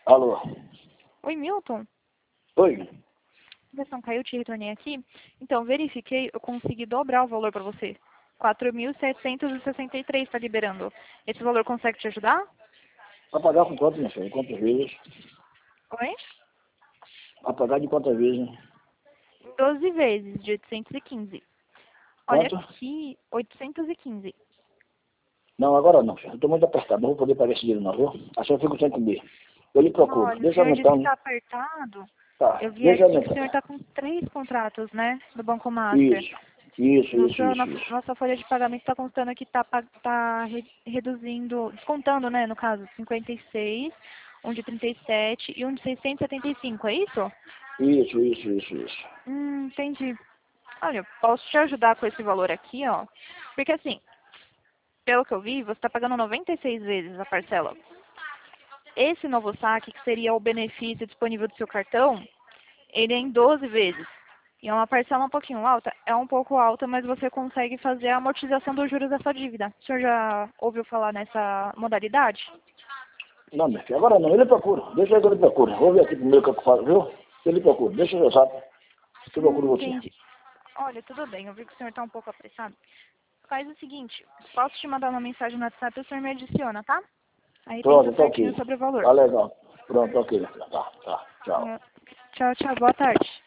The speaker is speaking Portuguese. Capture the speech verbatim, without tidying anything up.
Alô? Oi, Milton. Oi? A ligação caiu, te retornei aqui. Então, verifiquei, eu consegui dobrar o valor para você. quatro mil setecentos e sessenta e três está liberando. Esse valor consegue te ajudar? Pra pagar com quanto, minha filha? Quantas vezes? Oi? Pra pagar de quantas vezes? doze vezes, de oitocentos e quinze. Olha Quanto? aqui, oitocentos e quinze. Não, agora não, filho. Eu tô muito apertado. Não vou poder pagar esse dinheiro não, viu? Assim eu fico sem comer. Eu lhe procuro. Olha, o Deixa eu senhor disse que aumentar. está apertado. Tá, Eu vi deixa eu aqui que o senhor aumentar. está com três contratos, né? Do Banco Master. Isso, isso, isso, Nossa, isso, na- isso. nossa folha de pagamento está constando que está tá, tá re- reduzindo, descontando, né, no caso, cinquenta e seis, um de trinta e sete e um de seiscentos e setenta e cinco, é isso? Isso, isso, isso, isso. Hum, entendi. Olha, eu posso te ajudar com esse valor aqui, ó. Porque assim, pelo que eu vi, você está pagando noventa e seis vezes a parcela. Esse novo saque, que seria o benefício disponível do seu cartão, ele é em doze vezes. E é uma parcela um pouquinho alta? É um pouco alta, mas você consegue fazer a amortização dos juros da sua dívida. O senhor já ouviu falar nessa modalidade? Não, minha filha, agora não. Ele procura. Deixa eu que ele procura. Vou ver aqui primeiro o que eu faço, viu? Ele procura. Deixa eu ver, sabe? Eu procuro Hum, você. entendi. Olha, tudo bem, eu vi que o senhor está um pouco apressado. Faz o seguinte, posso te mandar uma mensagem no WhatsApp e o senhor me adiciona, tá? Aí tem Pronto, tudo tá certinho ok. sobre o valor. Tá legal. Pronto, ok, minha filha. Tá, tá. Tchau. Hum, Tchau, tchau, boa tarde.